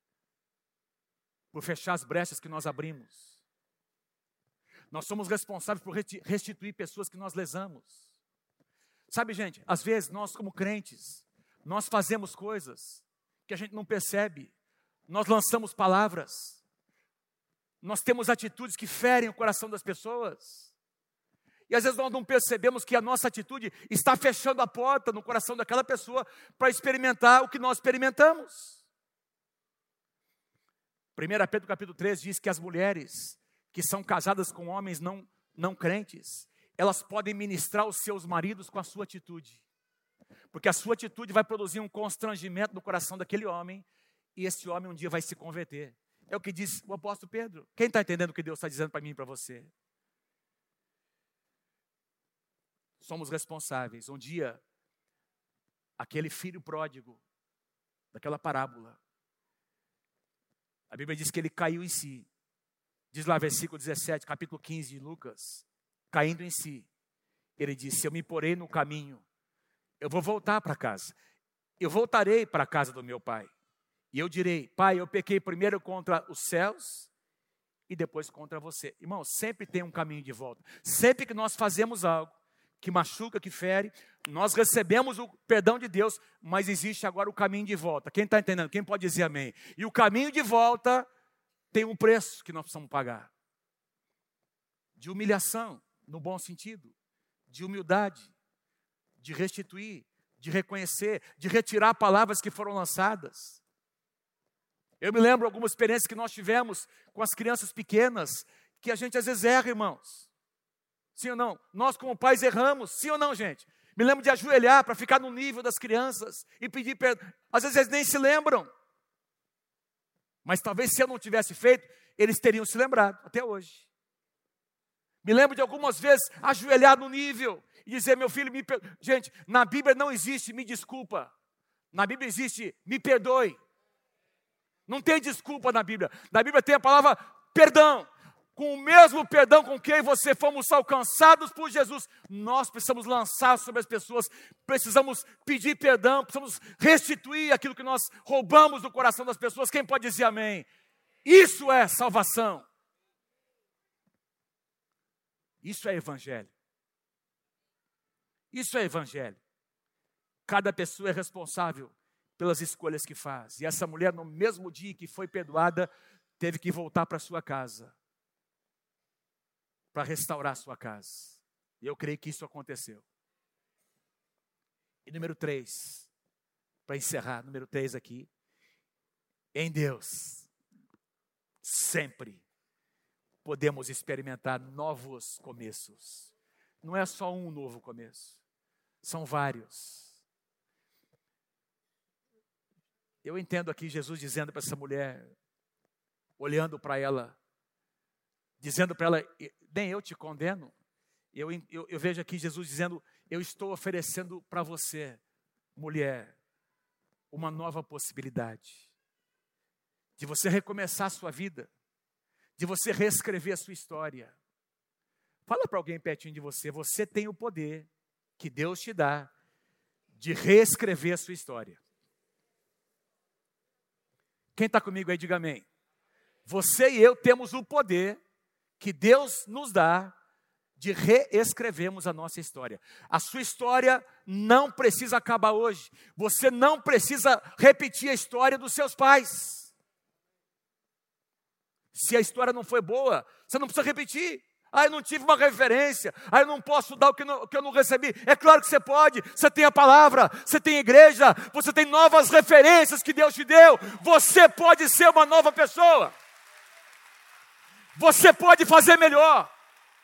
Por fechar as brechas que nós abrimos. Nós somos responsáveis por restituir pessoas que nós lesamos. Sabe, gente, às vezes nós como crentes, nós fazemos coisas que a gente não percebe. Nós lançamos palavras. Nós temos atitudes que ferem o coração das pessoas. E às vezes nós não percebemos que a nossa atitude está fechando a porta no coração daquela pessoa para experimentar o que nós experimentamos. primeiro Pedro capítulo três diz que as mulheres que são casadas com homens não, não crentes, elas podem ministrar os seus maridos com a sua atitude. Porque a sua atitude vai produzir um constrangimento no coração daquele homem, e esse homem um dia vai se converter. É o que diz o apóstolo Pedro. Quem está entendendo o que Deus está dizendo para mim e para você? Somos responsáveis. Um dia, aquele filho pródigo, daquela parábola, a Bíblia diz que ele caiu em si. Diz lá versículo dezessete, capítulo quinze de Lucas. Caindo em si, ele disse, eu me porei no caminho. Eu vou voltar para casa. Eu voltarei para a casa do meu pai. E eu direi, pai, eu pequei primeiro contra os céus e depois contra você. Irmão, sempre tem um caminho de volta. Sempre que nós fazemos algo que machuca, que fere, nós recebemos o perdão de Deus, mas existe agora o caminho de volta. Quem está entendendo? Quem pode dizer amém? E o caminho de volta tem um preço que nós precisamos pagar. De humilhação, no bom sentido. De humildade. De restituir, de reconhecer, de retirar palavras que foram lançadas. Eu me lembro algumas experiências que nós tivemos com as crianças pequenas, que a gente às vezes erra, irmãos. Sim ou não? Nós como pais erramos, sim ou não, gente? Me lembro de ajoelhar para ficar no nível das crianças e pedir perdão. Às vezes eles nem se lembram. Mas talvez se eu não tivesse feito, eles teriam se lembrado até hoje. Me lembro de algumas vezes ajoelhar no nível e dizer, meu filho, me per... Gente, na Bíblia não existe me desculpa. Na Bíblia existe me perdoe. Não tem desculpa na Bíblia. Na Bíblia tem a palavra perdão. Com o mesmo perdão com que você fomos alcançados por Jesus, nós precisamos lançar sobre as pessoas, precisamos pedir perdão, precisamos restituir aquilo que nós roubamos do coração das pessoas. Quem pode dizer amém? Isso é salvação. Isso é evangelho. Isso é evangelho. Cada pessoa é responsável pelas escolhas que faz. E essa mulher, no mesmo dia que foi perdoada, teve que voltar para sua casa, para restaurar sua casa. E eu creio que isso aconteceu. E número três, para encerrar, número três aqui, em Deus, sempre podemos experimentar novos começos. Não é só um novo começo, são vários. Eu entendo aqui Jesus dizendo para essa mulher, olhando para ela, dizendo para ela, nem eu te condeno. Eu, eu, eu vejo aqui Jesus dizendo, eu estou oferecendo para você, mulher, uma nova possibilidade. De você recomeçar a sua vida, de você reescrever a sua história. Fala para alguém pertinho de você, você tem o poder que Deus te dá de reescrever a sua história. Quem está comigo aí, diga amém. Você e eu temos o poder que Deus nos dá de reescrevermos a nossa história. A sua história não precisa acabar hoje. Você não precisa repetir a história dos seus pais. Se a história não foi boa, você não precisa repetir. Ah, eu não tive uma referência. Ah, eu não posso dar o que, não, o que eu não recebi. É claro que você pode. Você tem a palavra, você tem a igreja, você tem novas referências que Deus te deu. Você pode ser uma nova pessoa. Você pode fazer melhor.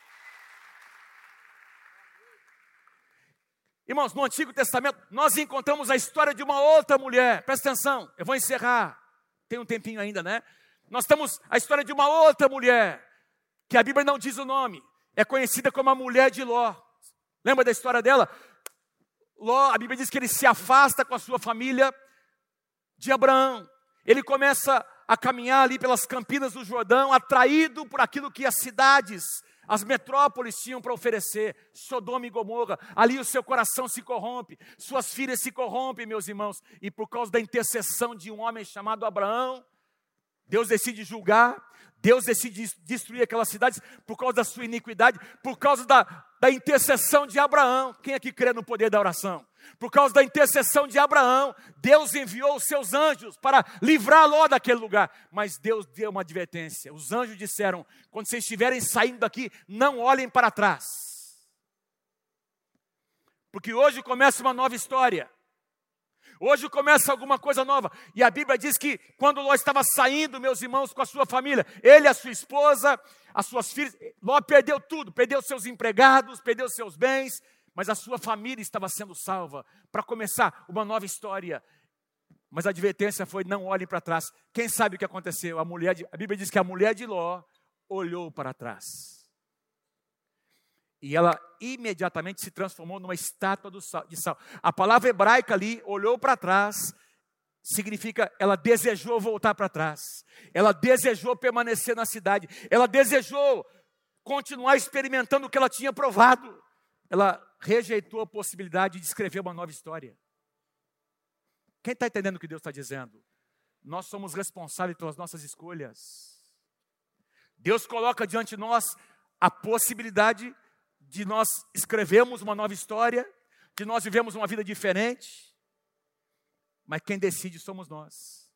Irmãos, no Antigo Testamento, nós encontramos a história de uma outra mulher. Presta atenção, eu vou encerrar. Tem um tempinho ainda, né? Nós temos a história de uma outra mulher, que a Bíblia não diz o nome. É conhecida como a mulher de Ló. Lembra da história dela? Ló, a Bíblia diz que ele se afasta com a sua família de Abraão. Ele começa a caminhar ali pelas campinas do Jordão, atraído por aquilo que as cidades, as metrópoles tinham para oferecer, Sodoma e Gomorra. Ali o seu coração se corrompe, suas filhas se corrompem, meus irmãos. E por causa da intercessão de um homem chamado Abraão, Deus decide julgar, Deus decide destruir aquelas cidades por causa da sua iniquidade, por causa da, da intercessão de Abraão. Quem aqui crê no poder da oração? Por causa da intercessão de Abraão, Deus enviou os seus anjos para livrar Ló daquele lugar. Mas Deus deu uma advertência. Os anjos disseram, quando vocês estiverem saindo daqui, não olhem para trás. Porque hoje começa uma nova história. Hoje começa alguma coisa nova. E a Bíblia diz que quando Ló estava saindo, meus irmãos, com a sua família, ele, a sua esposa, as suas filhas, Ló perdeu tudo, perdeu seus empregados, perdeu seus bens, mas a sua família estava sendo salva para começar uma nova história. Mas a advertência foi, não olhem para trás. Quem sabe o que aconteceu? A, mulher de, a Bíblia diz que a mulher de Ló olhou para trás. E ela imediatamente se transformou numa estátua do sal, de sal. A palavra hebraica ali, olhou para trás, significa ela desejou voltar para trás. Ela desejou permanecer na cidade. Ela desejou continuar experimentando o que ela tinha provado. Ela rejeitou a possibilidade de escrever uma nova história. Quem está entendendo o que Deus está dizendo? Nós somos responsáveis pelas nossas escolhas. Deus coloca diante de nós a possibilidade de nós escrevermos uma nova história, de nós vivemos uma vida diferente, mas quem decide somos nós.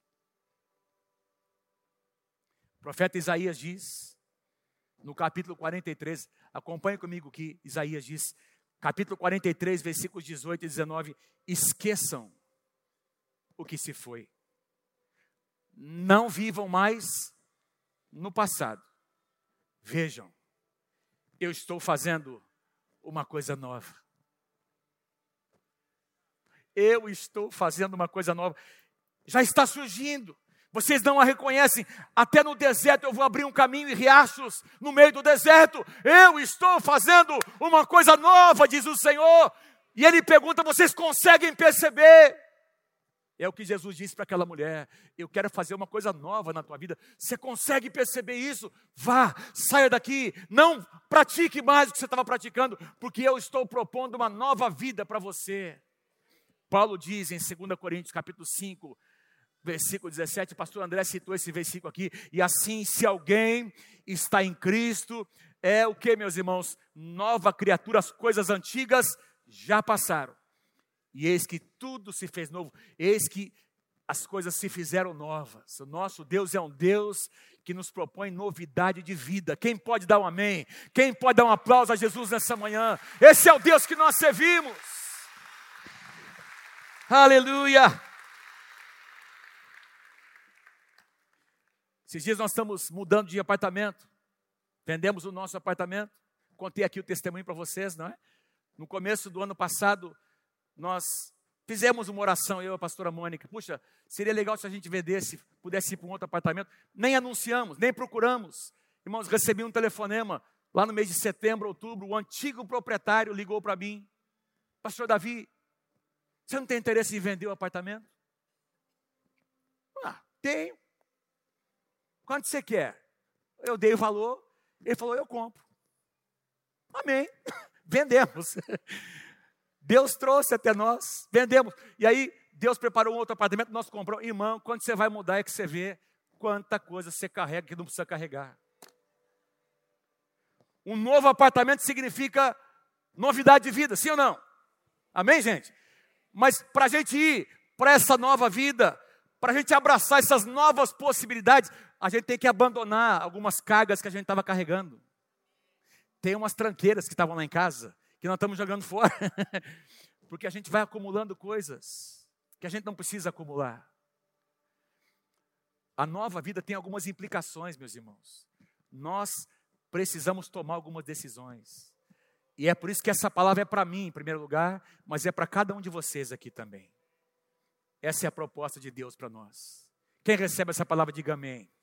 O profeta Isaías diz, no capítulo quarenta e três, acompanhe comigo o que Isaías diz, capítulo quarenta e três, versículos dezoito e dezenove, esqueçam o que se foi. Não vivam mais no passado. Vejam, eu estou fazendo uma coisa nova. Eu estou fazendo uma coisa nova. Já está surgindo. Vocês não a reconhecem. Até no deserto eu vou abrir um caminho e riachos no meio do deserto. Eu estou fazendo uma coisa nova, diz o Senhor. E Ele pergunta, vocês conseguem perceber? É o que Jesus disse para aquela mulher. Eu quero fazer uma coisa nova na tua vida. Você consegue perceber isso? Vá, saia daqui. Não pratique mais o que você estava praticando, porque eu estou propondo uma nova vida para você. Paulo diz em dois Coríntios capítulo cinco, versículo dezessete, o pastor André citou esse versículo aqui. E assim, se alguém está em Cristo, é o que, meus irmãos? Nova criatura, as coisas antigas já passaram. E eis que tudo se fez novo. Eis que as coisas se fizeram novas. O nosso Deus é um Deus que nos propõe novidade de vida. Quem pode dar um amém? Quem pode dar um aplauso a Jesus nessa manhã? Esse é o Deus que nós servimos. Aleluia! Esses dias nós estamos mudando de apartamento. Vendemos o nosso apartamento. Contei aqui o testemunho para vocês, não é? No começo do ano passado, nós fizemos uma oração, eu e a pastora Mônica. Puxa, seria legal se a gente vendesse, pudesse ir para um outro apartamento. Nem anunciamos, nem procuramos. Irmãos, recebi um telefonema lá no mês de setembro, outubro. O antigo proprietário ligou para mim. Pastor Davi, você não tem interesse em vender o apartamento? Ah, tenho. Quanto você quer? Eu dei o valor. Ele falou, eu compro. Amém. Vendemos. Deus trouxe até nós, vendemos. E aí, Deus preparou um outro apartamento, nós compramos. Irmão, quando você vai mudar é que você vê quanta coisa você carrega que não precisa carregar. Um novo apartamento significa novidade de vida, sim ou não? Amém, gente? Mas para a gente ir para essa nova vida, para a gente abraçar essas novas possibilidades, a gente tem que abandonar algumas cargas que a gente estava carregando. Tem umas tranqueiras que estavam lá em casa, que nós estamos jogando fora, porque a gente vai acumulando coisas que a gente não precisa acumular. A nova vida tem algumas implicações, meus irmãos. Nós precisamos tomar algumas decisões. E é por isso que essa palavra é para mim, em primeiro lugar, mas é para cada um de vocês aqui também. Essa é a proposta de Deus para nós. Quem recebe essa palavra, diga amém.